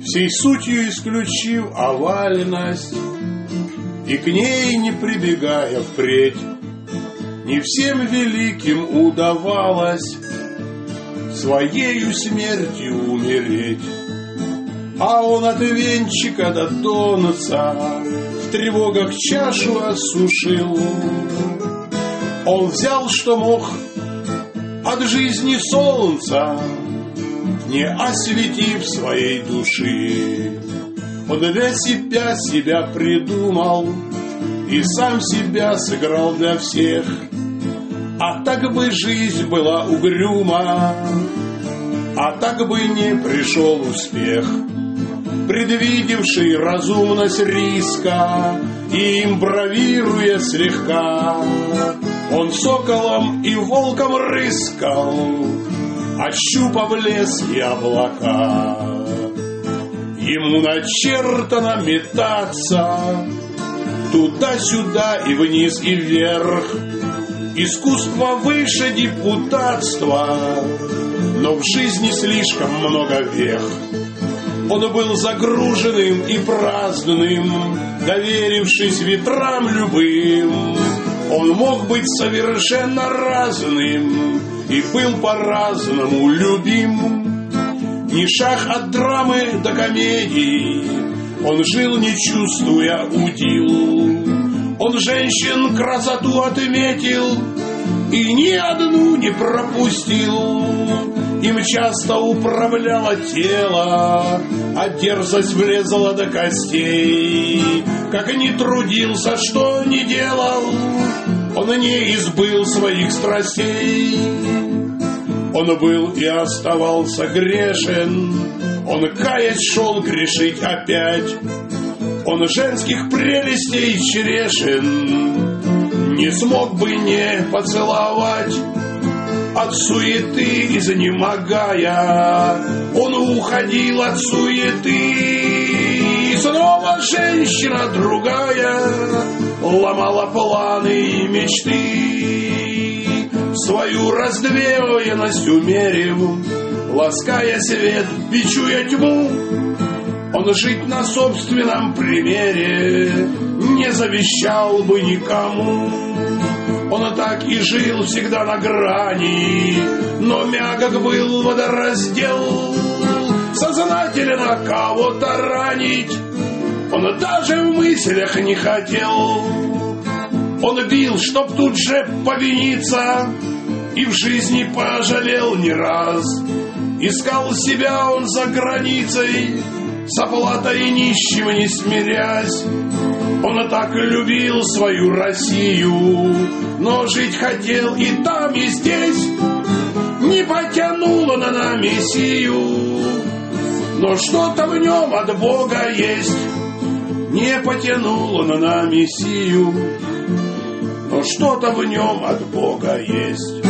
всей сутью исключив овальность, и к ней не прибегая впредь, не всем великим удавалось своею смертью умереть. А он от венчика до донца в тревогах чашу осушил. Он взял, что мог, от жизни солнца, не осветив своей души. Он для себя придумал и сам себя сыграл для всех. А так бы жизнь была угрюма, а так бы не пришел успех, предвидевший разумность риска и им бравируя слегка. Он соколом и волком рыскал, ощупав лес и облака. Ему начертано метаться туда-сюда и вниз и вверх. Искусство выше депутатства, но в жизни слишком много вех. Он был загруженным и праздным, доверившись ветрам любым. Он мог быть совершенно разным и был по-разному любим. Ни шаг от драмы до комедии, он жил, не чувствуя удил. Он женщин красоту отметил и ни одну не пропустил. Им часто управляло тело, а дерзость влезла до костей. Как ни трудился, что ни делал, он не избыл своих страстей. Он был и оставался грешен, он каясь шел грешить опять. Он женских прелестей черешен не смог бы не поцеловать. От суеты изнемогая, он уходил от суеты. И снова женщина другая ломала планы и мечты. Свою раздвоенность умерив, лаская свет, бичуя тьму, он жить на собственном примере не завещал бы никому. Он так и жил всегда на грани, но мягок был водораздел. Сознательно кого-то ранить он даже в мыслях не хотел. Он бил, чтоб тут же повиниться, и в жизни пожалел не раз. Искал себя он за границей, с оплатой нищим не смирясь. Он так любил свою Россию, но жить хотел и там, и здесь. Не потянуло на Мессию, но что-то в нем от Бога есть. Не потянуло на Мессию, но что-то в нем от Бога есть.